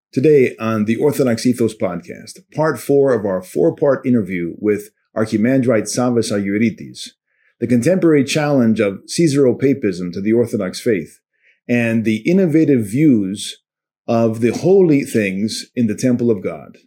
Today on the Orthodox Ethos podcast, part 4 of our 4-part interview with Archimandrite Savas Agioritis, the contemporary challenge of Caesaropapism to the Orthodox faith, and the innovative views of the holy things in the temple of God.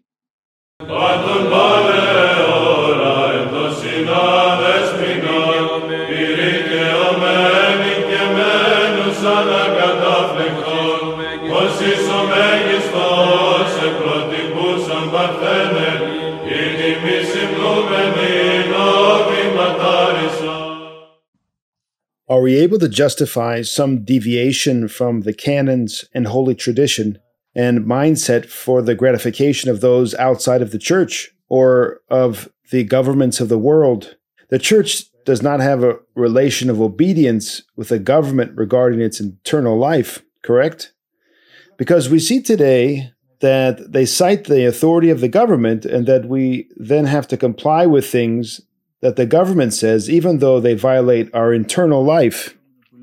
Are we able to justify some deviation from the canons and holy tradition and mindset for the gratification of those outside of the church or of the governments of the world? The church does not have a relation of obedience with the government regarding its internal life, correct? Because we see today that they cite the authority of the government and that we then have to comply with things that the government says, even though they violate our internal life.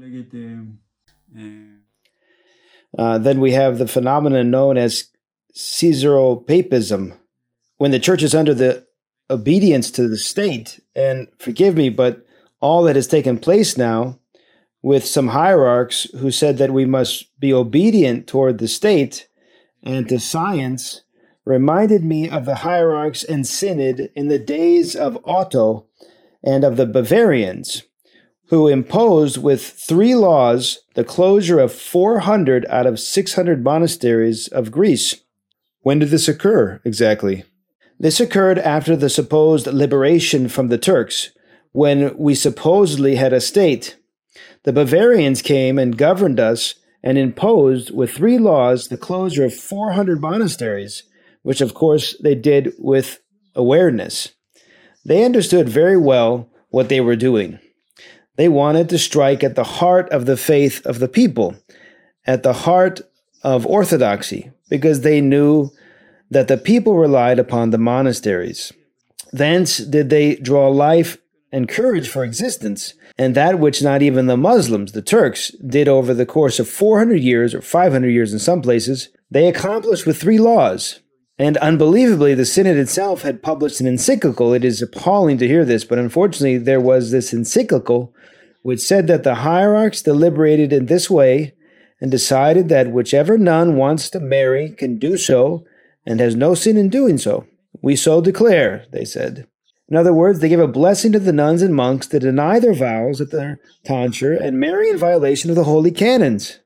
Then we have the phenomenon known as Caesaropapism, when the church is under the obedience to the state. And forgive me, but all that has taken place now with some hierarchs who said that we must be obedient toward the state and to science reminded me of the hierarchs and synod in the days of Otto and of the Bavarians, who imposed with 3 laws the closure of 400 out of 600 monasteries of Greece. When did this occur exactly? This occurred after the supposed liberation from the Turks, when we supposedly had a state. The Bavarians came and governed us and imposed with 3 laws the closure of 400 monasteries, which of course they did with awareness. They understood very well what they were doing. They wanted to strike at the heart of the faith of the people, at the heart of orthodoxy, because they knew that the people relied upon the monasteries. Thence did they draw life and courage for existence, and that which not even the Muslims, the Turks, did over the course of 400 years, or 500 years in some places, they accomplished with 3 laws. And unbelievably, the Synod itself had published an encyclical. It is appalling to hear this, but unfortunately there was this encyclical which said that the hierarchs deliberated in this way and decided that whichever nun wants to marry can do so and has no sin in doing so. We so declare, they said. In other words, they gave a blessing to the nuns and monks to deny their vows at their tonsure and marry in violation of the holy canons.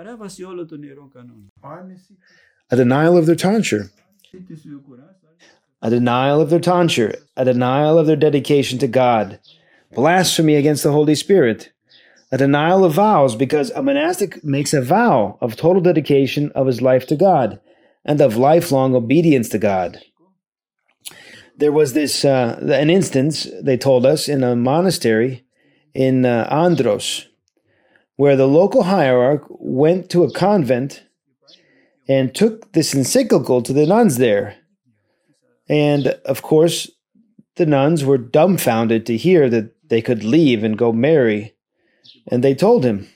A denial of their tonsure. A denial of their tonsure, a denial of their dedication to God, blasphemy against the Holy Spirit, a denial of vows because a monastic makes a vow of total dedication of his life to God and of lifelong obedience to God. There was this, an instance, they told us, in a monastery in Andros, where the local hierarch went to a convent and took this encyclical to the nuns there. And, of course, the nuns were dumbfounded to hear that they could leave and go marry. And they told him,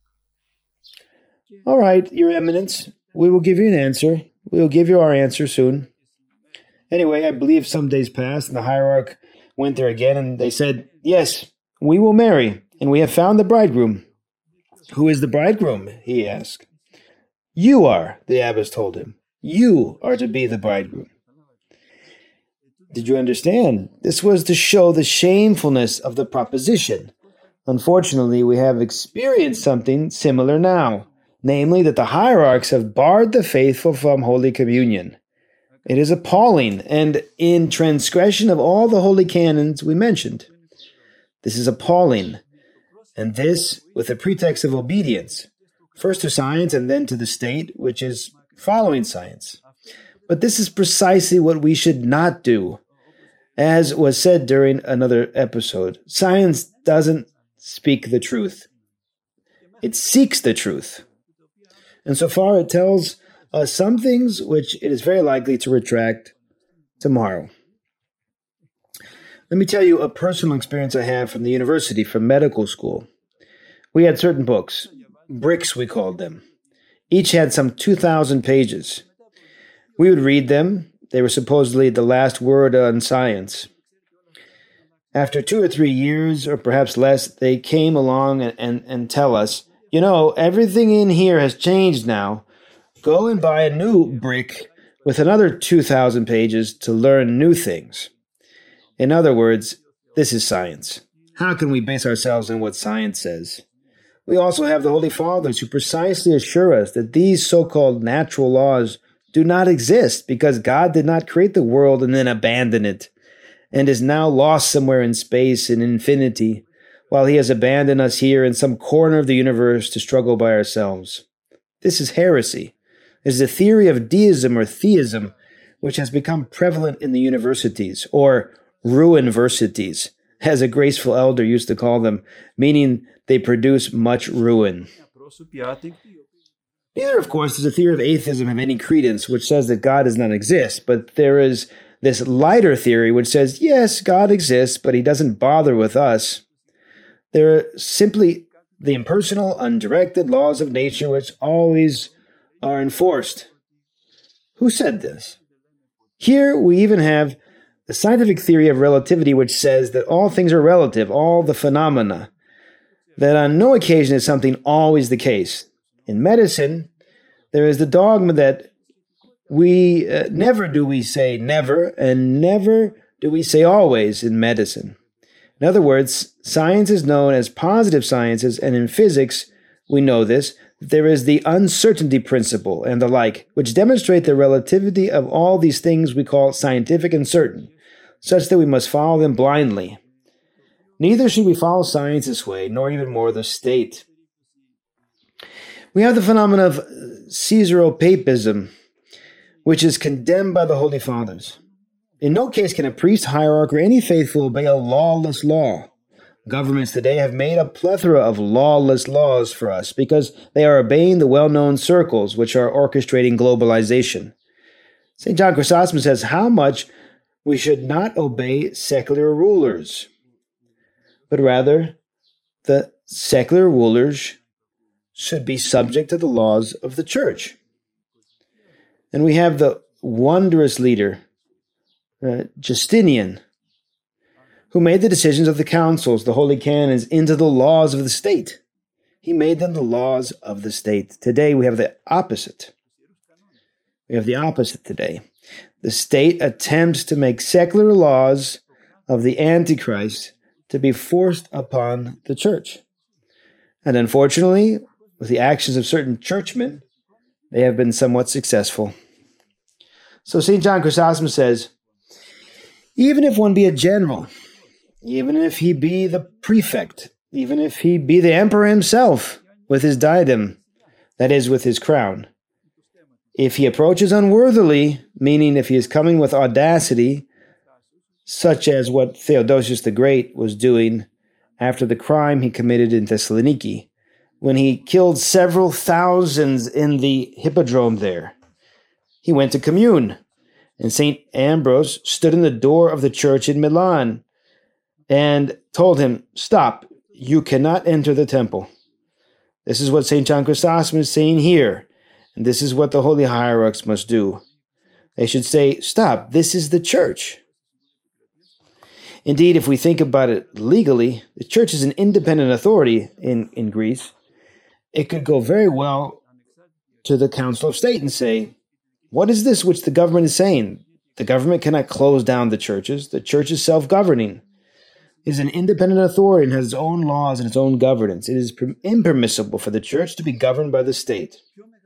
"All right, Your Eminence, we will give you an answer. We will give you our answer soon." Anyway, I believe some days passed, and the hierarch went there again, and they said, "Yes, we will marry, and we have found the bridegroom." "Who is the bridegroom?" he asked. "You are," the abbess told him. "You are to be the bridegroom." Did you understand? This was to show the shamefulness of the proposition. Unfortunately, we have experienced something similar now, namely that the hierarchs have barred the faithful from Holy Communion. It is appalling and in transgression of all the holy canons we mentioned. This is appalling, and this with the pretext of obedience. First to science and then to the state, which is following science. But this is precisely what we should not do. As was said during another episode, science doesn't speak the truth. It seeks the truth. And so far it tells us some things which it is very likely to retract tomorrow. Let me tell you a personal experience I had from the university, from medical school. We had certain books, bricks we called them. Each had some 2,000 pages. We would read them. They were supposedly the last word on science. After 2 or 3 years, or perhaps less, they came along and tell us, everything in here has changed now. Go and buy a new brick with another 2,000 pages to learn new things. In other words, this is science. How can we base ourselves on what science says? We also have the Holy Fathers who precisely assure us that these so-called natural laws do not exist because God did not create the world and then abandon it, and is now lost somewhere in space and infinity, while he has abandoned us here in some corner of the universe to struggle by ourselves. This is heresy. It is a theory of deism or theism, which has become prevalent in the universities, or ruinversities, as a graceful elder used to call them, meaning they produce much ruin. Neither, of course, does a theory of atheism have any credence, which says that God does not exist, but there is this lighter theory which says, yes, God exists, but he doesn't bother with us. There are simply the impersonal, undirected laws of nature which always are enforced. Who said this? Here we even have the scientific theory of relativity, which says that all things are relative, all the phenomena, that on no occasion is something always the case. In medicine, there is the dogma that we never do we say never, and never do we say always in medicine. In other words, science is known as positive sciences, and in physics, we know this, there is the uncertainty principle and the like, which demonstrate the relativity of all these things we call scientific and certain, such that we must follow them blindly. Neither should we follow science this way, nor even more the state. We have the phenomenon of Caesaropapism, which is condemned by the Holy Fathers. In no case can a priest, hierarch, or any faithful obey a lawless law. Governments today have made a plethora of lawless laws for us because they are obeying the well-known circles which are orchestrating globalization. St. John Chrysostom says how much we should not obey secular rulers, but rather the secular rulers should be subject to the laws of the church. And we have the wondrous leader, Justinian, who made the decisions of the councils, the holy canons, into the laws of the state. He made them the laws of the state. Today we have the opposite. We have the opposite today. The state attempts to make secular laws of the Antichrist to be forced upon the church. And unfortunately, with the actions of certain churchmen, they have been somewhat successful. So St. John Chrysostom says, even if one be a general, even if he be the prefect, even if he be the emperor himself with his diadem, that is, with his crown, if he approaches unworthily, meaning if he is coming with audacity, such as what Theodosius the Great was doing after the crime he committed in Thessaloniki, when he killed several thousands in the hippodrome there. He went to commune, and St. Ambrose stood in the door of the church in Milan and told him, stop, you cannot enter the temple. This is what St. John Chrysostom is saying here, and this is what the holy hierarchs must do. They should say, stop, this is the church. Indeed, if we think about it legally, the church is an independent authority in Greece. It could go very well to the Council of State and say, what is this which the government is saying? The government cannot close down the churches. The church is self-governing. It is an independent authority and has its own laws and its own governance. It is impermissible for the church to be governed by the state.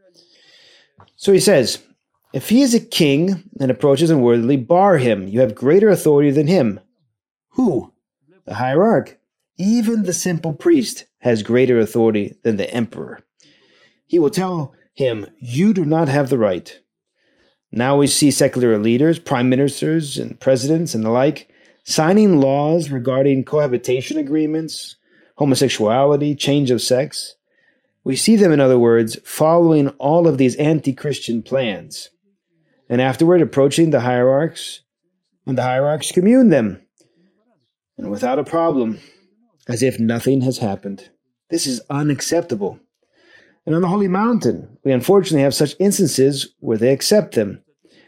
So he says, if he is a king and approaches unworthily, bar him. You have greater authority than him. Who? The hierarch. Even the simple priest has greater authority than the emperor. He will tell him, you do not have the right. Now we see secular leaders, prime ministers and presidents and the like, signing laws regarding cohabitation agreements, homosexuality, change of sex. We see them, in other words, following all of these anti-Christian plans, and afterward approaching the hierarchs, and the hierarchs commune them, and without a problem, as if nothing has happened. This is unacceptable. And on the Holy Mountain, we unfortunately have such instances where they accept them.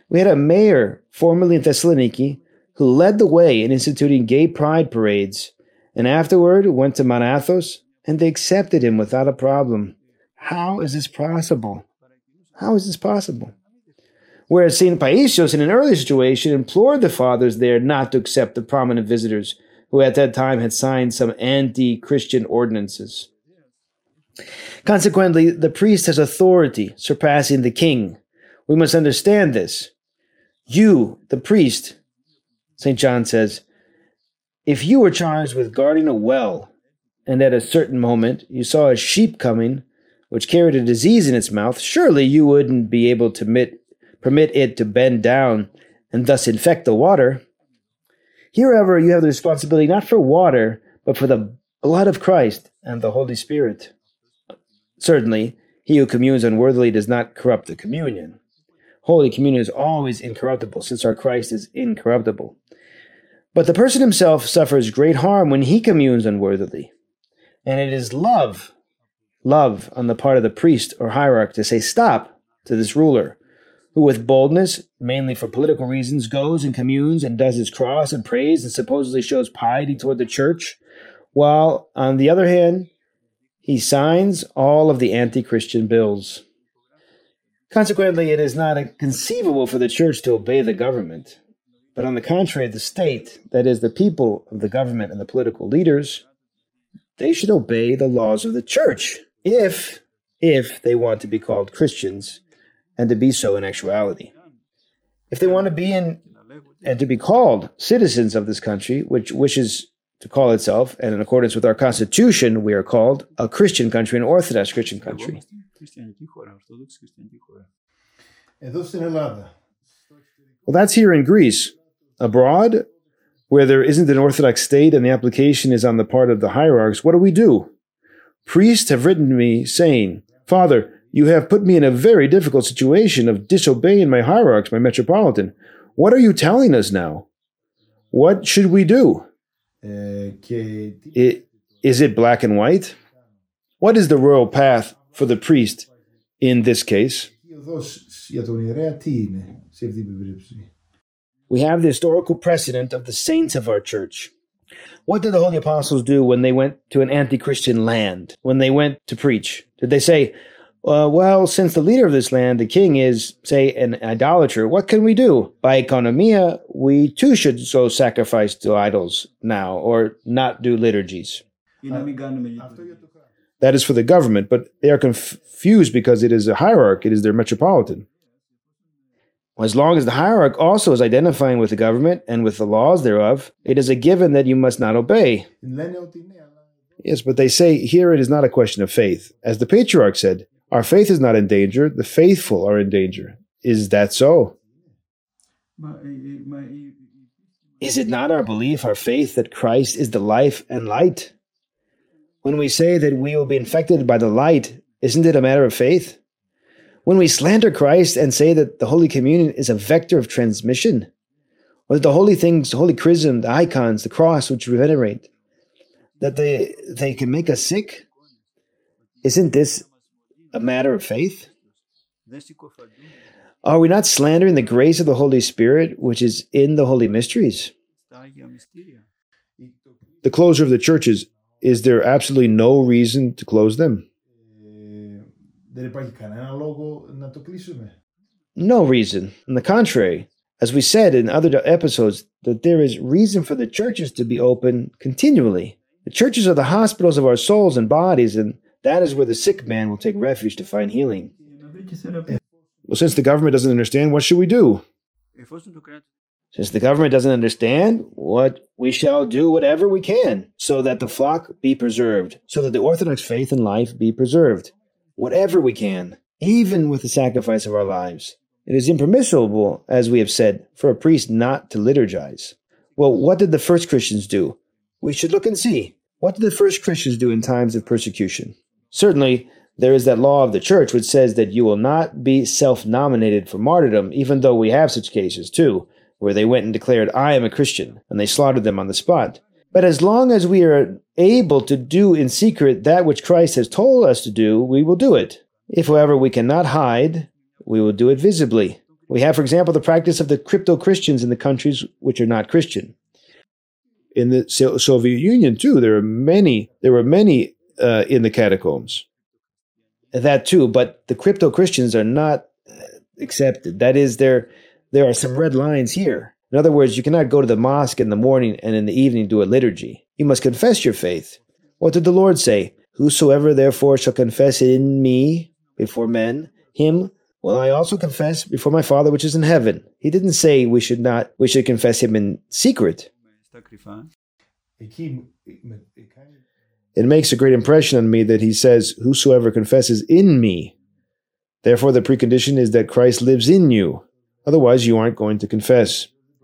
We had a mayor, formerly in Thessaloniki, who led the way in instituting gay pride parades, and afterward went to Mount Athos, and they accepted him without a problem. How is this possible? How is this possible? Whereas St. Paisios, in an earlier situation, implored the fathers there not to accept the prominent visitors who at that time had signed some anti-Christian ordinances. Consequently, the priest has authority surpassing the king. We must understand this. You, the priest, St. John says, if you were charged with guarding a well, and at a certain moment you saw a sheep coming, which carried a disease in its mouth, surely you wouldn't be able to permit it to bend down and thus infect the water. Here, however, you have the responsibility not for water, but for the blood of Christ and the Holy Spirit. Certainly, he who communes unworthily does not corrupt the communion. Holy Communion is always incorruptible, since our Christ is incorruptible. But the person himself suffers great harm when he communes unworthily. And it is love on the part of the priest or hierarch to say stop to this ruler, who with boldness, mainly for political reasons, goes and communes and does his cross and prays and supposedly shows piety toward the church, while, on the other hand, he signs all of the anti-Christian bills. Consequently, it is not conceivable for the church to obey the government, but on the contrary, the state, that is, the people of the government and the political leaders, they should obey the laws of the church, if they want to be called Christians, and to be so in actuality. If they want to be and to be called citizens of this country, which wishes to call itself, and in accordance with our Constitution, we are called a Christian country, an Orthodox Christian country. Well, that's here in Greece. Abroad, where there isn't an Orthodox state and the application is on the part of the hierarchs, what do? Priests have written to me saying, Father, you have put me in a very difficult situation of disobeying my hierarchs, my metropolitan. What are you telling us now? What should we do? Is it black and white? What is the royal path for the priest in this case? We have the historical precedent of the saints of our church. What did the holy apostles do when they went to an anti-Christian land, when they went to preach? Did they say, well, since the leader of this land, the king, is, say, an idolater, what can we do? By economia, we too should so sacrifice to idols now, or not do liturgies. That is for the government, but they are confused because it is a hierarch, it is their metropolitan. As long as the hierarch also is identifying with the government and with the laws thereof, it is a given that you must not obey. Yes, but they say here it is not a question of faith. As the patriarch said, our faith is not in danger, the faithful are in danger. Is that so? Is it not our belief, our faith, that Christ is the life and light? When we say that we will be infected by the light, isn't it a matter of faith? When we slander Christ and say that the Holy Communion is a vector of transmission, or that the holy things, the Holy Chrism, the icons, the cross which we venerate, that they can make us sick, isn't this a matter of faith? Are we not slandering the grace of the Holy Spirit, which is in the holy mysteries? The closure of the churches, is there absolutely no reason to close them? No reason. On the contrary, as we said in other episodes, that there is reason for the churches to be open continually. The churches are the hospitals of our souls and bodies, and that is where the sick man will take refuge to find healing. Well, since the government doesn't understand, what should we do? Since the government doesn't understand, we shall do whatever we can, so that the flock be preserved, so that the Orthodox faith and life be preserved. Whatever we can, even with the sacrifice of our lives. It is impermissible, as we have said, for a priest not to liturgize. Well, what did the first Christians do? We should look and see. What did the first Christians do in times of persecution? Certainly, there is that law of the church which says that you will not be self-nominated for martyrdom, even though we have such cases too, where they went and declared, I am a Christian, and they slaughtered them on the spot. But as long as we are able to do in secret that which Christ has told us to do, we will do it. If, however, we cannot hide, we will do it visibly. We have, for example, the practice of the crypto-Christians in the countries which are not Christian. In the Soviet Union, too, there were many in the catacombs. That too, but the crypto-Christians are not accepted. That is, there are some red lines here. In other words, you cannot go to the mosque in the morning and in the evening do a liturgy. You must confess your faith. What did the Lord say? Whosoever therefore shall confess in me before men, him will I also confess before my Father which is in heaven. He didn't say we should confess him in secret. It makes a great impression on me that he says, whosoever confesses in me. Therefore, the precondition is that Christ lives in you. Otherwise, you aren't going to confess.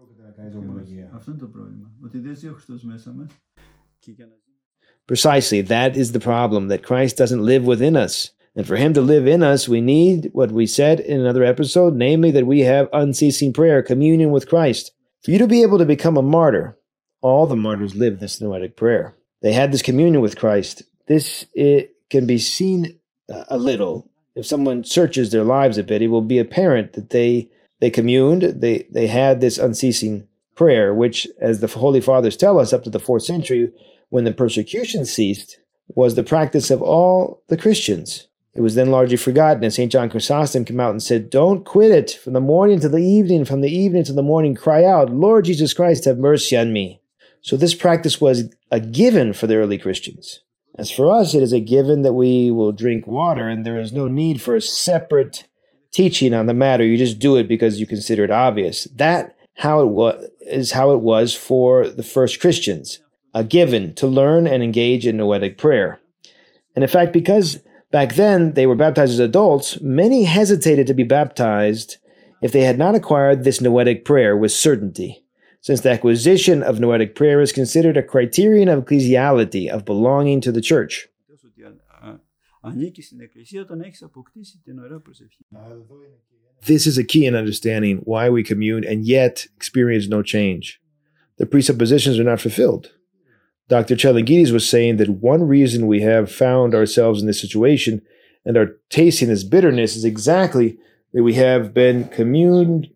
Precisely, that is the problem, that Christ doesn't live within us. And for him to live in us, we need what we said in another episode, namely that we have unceasing prayer, communion with Christ. For you to be able to become a martyr, all the martyrs lived this noetic prayer. They had this communion with Christ. It can be seen a little. If someone searches their lives a bit, it will be apparent that they communed, they had this unceasing prayer, which, as the Holy Fathers tell us, up to the 4th century, when the persecution ceased, was the practice of all the Christians. It was then largely forgotten, and St. John Chrysostom came out and said, don't quit it. From the morning to the evening, from the evening to the morning, cry out, Lord Jesus Christ, have mercy on me. So this practice was a given for the early Christians. As for us, it is a given that we will drink water, and there is no need for a separate teaching on the matter. You just do it because you consider it obvious. That is how it was for the first Christians, a given to learn and engage in noetic prayer. And in fact, because back then they were baptized as adults, many hesitated to be baptized if they had not acquired this noetic prayer with certainty, since the acquisition of noetic prayer is considered a criterion of ecclesiality, of belonging to the church. This is a key in understanding why we commune and yet experience no change. The presuppositions are not fulfilled. Dr. Chalangides was saying that one reason we have found ourselves in this situation and are tasting this bitterness is exactly that we have been communing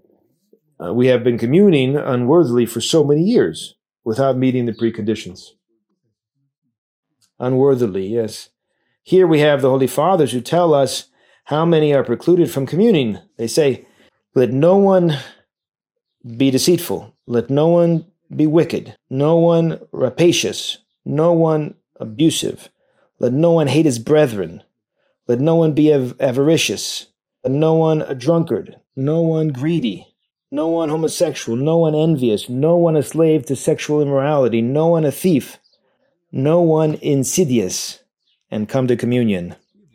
unworthily for so many years without meeting the preconditions. Unworthily, yes. Here we have the Holy Fathers who tell us how many are precluded from communing. They say, let no one be deceitful, let no one be wicked, no one rapacious, no one abusive, let no one hate his brethren, let no one be avaricious, let no one a drunkard, no one greedy, no one homosexual, no one envious, no one a slave to sexual immorality, no one a thief, no one insidious, and come to communion.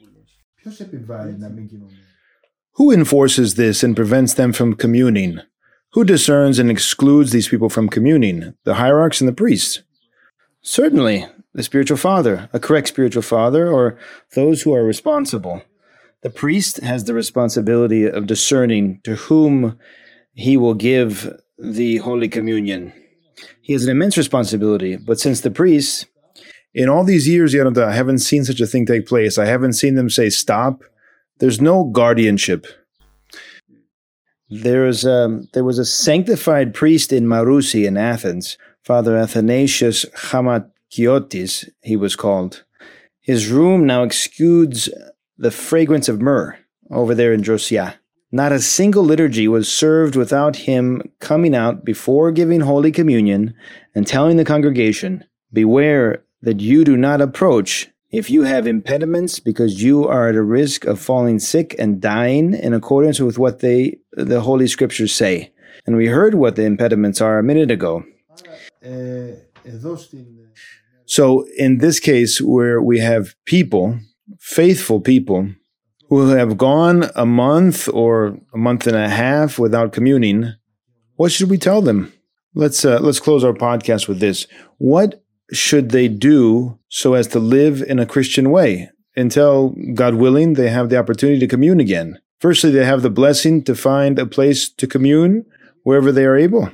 Who enforces this and prevents them from communing? Who discerns and excludes these people from communing? The hierarchs and the priests? Certainly, the spiritual father, a correct spiritual father, or those who are responsible. The priest has the responsibility of discerning to whom he will give the Holy Communion. He has an immense responsibility, but since the priests, in all these years, I haven't seen such a thing take place. I haven't seen them say stop. There's no guardianship. There was a sanctified priest in Marousi in Athens, Father Athanasius Chamakiotis, he was called. His room now exudes the fragrance of myrrh over there in Drosya. Not a single liturgy was served without him coming out before giving Holy Communion and telling the congregation, beware that you do not approach if you have impediments, because you are at a risk of falling sick and dying in accordance with what the Holy Scriptures say. And we heard what the impediments are a minute ago. So in this case, where we have people, faithful people, who have gone a month or a month and a half without communing, what should we tell them? Let's close our podcast with this. What should they do so as to live in a Christian way until, God willing, they have the opportunity to commune again? Firstly, they have the blessing to find a place to commune wherever they are able.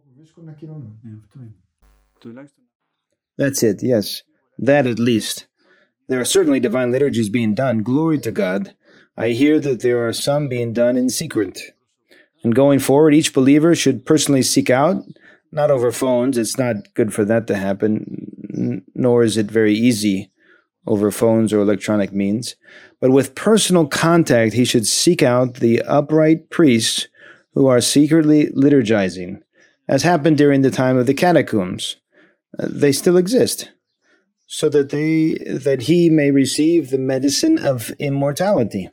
That's it, yes. That at least. There are certainly divine liturgies being done. Glory to God. I hear that there are some being done in secret. And going forward, each believer should personally seek out, not over phones. It's not good for that to happen, nor is it very easy over phones or electronic means. But with personal contact, he should seek out the upright priests who are secretly liturgizing, as happened during the time of the catacombs. They still exist, so that he may receive the medicine of immortality.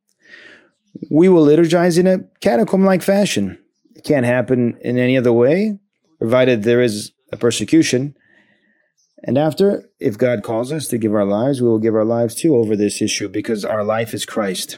We will liturgize in a catacomb-like fashion. It can't happen in any other way, provided there is a persecution. And after, if God calls us to give our lives, we will give our lives too over this issue, because our life is Christ.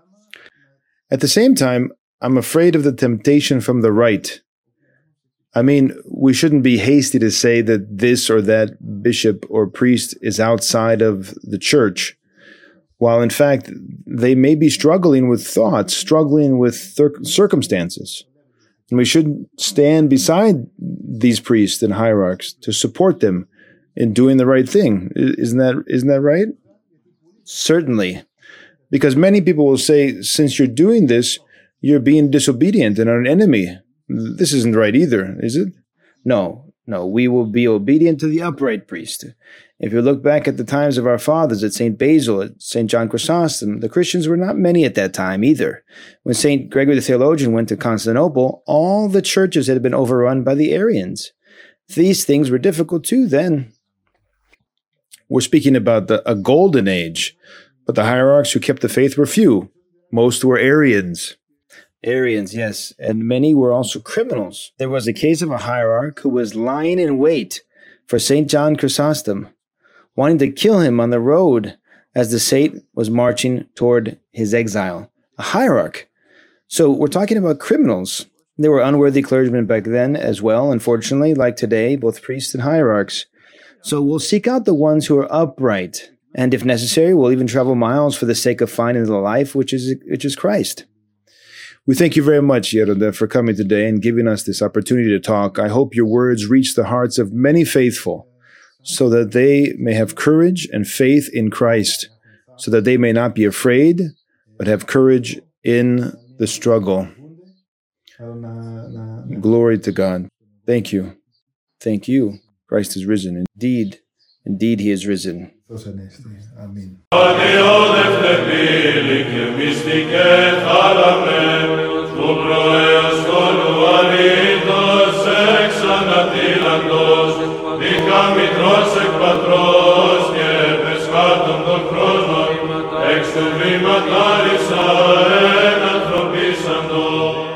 At the same time, I'm afraid of the temptation from the right. I mean, we shouldn't be hasty to say that this or that bishop or priest is outside of the church, while in fact they may be struggling with thoughts, struggling with circumstances. And we should stand beside these priests and hierarchs to support them in doing the right thing. Isn't that right? Certainly. Because many people will say, since you're doing this, you're being disobedient and an enemy. This isn't right either, is it? No, we will be obedient to the upright priest. If you look back at the times of our fathers, at St. Basil, at St. John Chrysostom, the Christians were not many at that time either. When St. Gregory the Theologian went to Constantinople, all the churches had been overrun by the Arians. These things were difficult too then. We're speaking about a golden age, but the hierarchs who kept the faith were few. Most were Arians. Arians, yes, and many were also criminals. There was a case of a hierarch who was lying in wait for St. John Chrysostom, wanting to kill him on the road as the saint was marching toward his exile. A hierarch. So we're talking about criminals. There were unworthy clergymen back then as well, unfortunately, like today, both priests and hierarchs. So we'll seek out the ones who are upright, and if necessary, we'll even travel miles for the sake of finding the life which is Christ. We thank you very much, Yehuda, for coming today and giving us this opportunity to talk. I hope your words reach the hearts of many faithful, so that they may have courage and faith in Christ, so that they may not be afraid, but have courage in the struggle. Glory to God. Thank you. Thank you. Christ is risen. Indeed, he is risen. Amen. Εξ του βήματάρησα εν ανθρωπίσαντο.